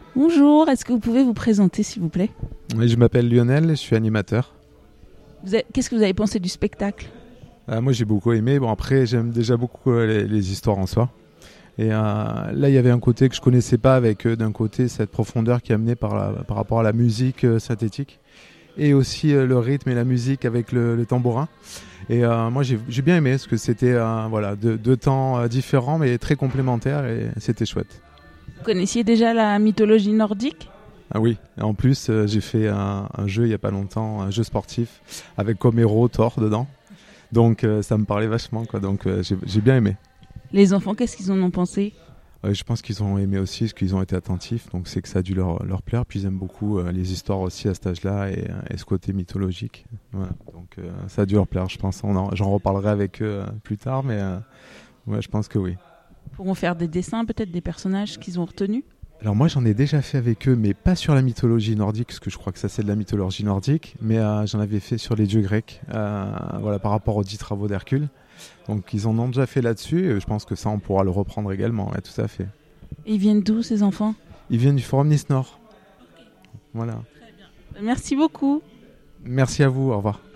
Bonjour, est-ce que vous pouvez vous présenter s'il vous plaît? Oui, je m'appelle Lionel et je suis animateur. Qu'est-ce que vous avez pensé du spectacle? Moi j'ai beaucoup aimé. Bon après j'aime déjà beaucoup les histoires en soi. Et là il y avait un côté que je connaissais pas avec d'un côté cette profondeur qui est amenée par rapport à la musique synthétique et aussi le rythme et la musique avec le tambourin. Et moi j'ai bien aimé parce que c'était voilà, deux temps différents mais très complémentaires et c'était chouette. Vous connaissiez déjà la mythologie nordique? Ah oui, et en plus j'ai fait un jeu il y a pas longtemps, un jeu sportif avec comme héros Thor dedans. Donc ça me parlait vachement quoi. Donc j'ai bien aimé. Les enfants, qu'est-ce qu'ils en ont pensé? Je pense qu'ils ont aimé aussi, parce qu'ils ont été attentifs, donc c'est que ça a dû leur plaire. Puis ils aiment beaucoup les histoires aussi à cet âge-là et ce côté mythologique. Voilà. Donc ça a dû leur plaire, je pense. J'en reparlerai avec eux plus tard, mais ouais, je pense que oui. Ils pourront faire des dessins, peut-être des personnages qu'ils ont retenus? Alors moi j'en ai déjà fait avec eux, mais pas sur la mythologie nordique, parce que je crois que ça c'est de la mythologie nordique, mais j'en avais fait sur les dieux grecs, voilà, par rapport aux 10 travaux d'Hercule. Donc ils en ont déjà fait là-dessus, et je pense que ça on pourra le reprendre également, ouais, tout à fait. Et ils viennent d'où ces enfants? Ils viennent du Forum Nice Nord. Voilà. Merci beaucoup. Merci à vous, au revoir.